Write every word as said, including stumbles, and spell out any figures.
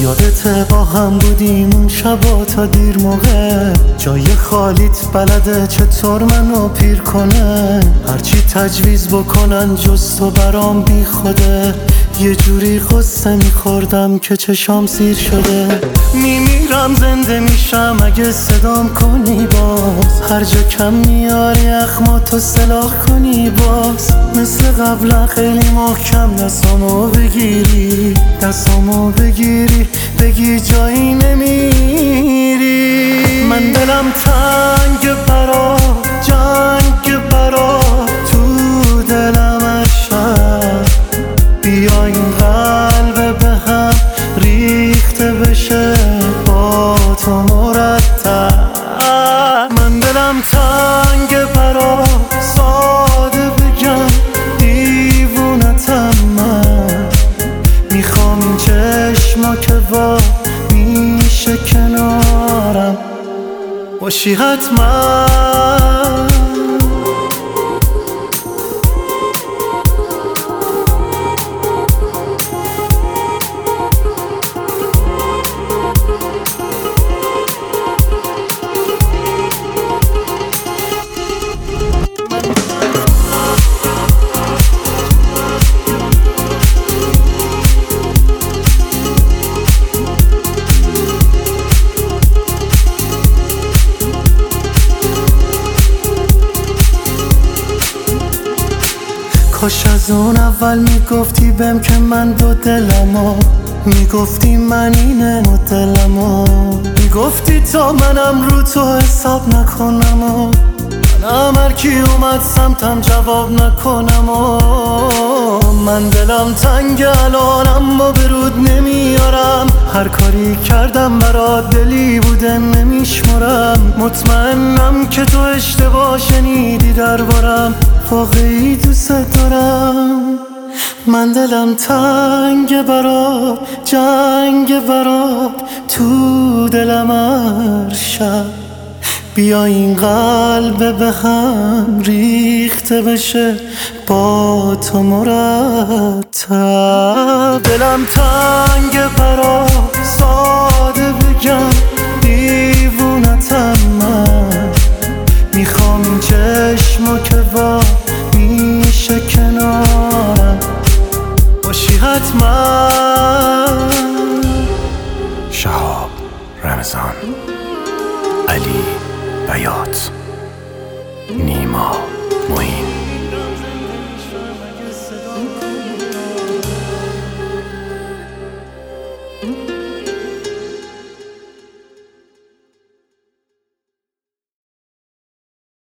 یادته با هم بودیم اون شبا تا دیر موقع، جای خالیت بلده چطور منو پیر کنه، هرچی تجویز بکنن جز تو برام بی خوده، یه جوری قصه میخوردم که چشام سیر شده. میمیرم زنده میشم اگه صدام کنی باز، هر جا کم میاری اخماتو سلاح کنی باز، مثل قبلا خیلی محکم دستامو بگیری، دستامو بگیری بگی جایی نمیری. من دلم تنگ برا جنگ برا تو دلم عشق، بیا این قلب به هم ریخته بشه با تو مرتب. من دلم تنگ برا ساده بگم دیوونتم، من میخوام این چشما که وا میشه کنارم باشی حتما. کاش از اون اول میگفتی بهم که من دو دلمو، میگفتی من اینه مدلمو، میگفتی تا منم رو تو حساب نکنم و منم هرکی اومد سمتم جواب نکنم و من دلم تنگ الانم و برود نمیارم، هر کاری کردم برات دلی بوده نمیشمرم، مطمئنم که تو اشتباه شنیدی دربارم، واقعی دوست دارم. من دلم تنگ برات جنگ برات تو دلم هر شب، بیا این قلب به هم ریخته بشه با تو مرتب. دلم تنگ برات ساده بگم دیوونتم، من میخوام این چشما که وا میشه کنارم باشی حتما. شهاب رمضان، علی بیات، نیما معین.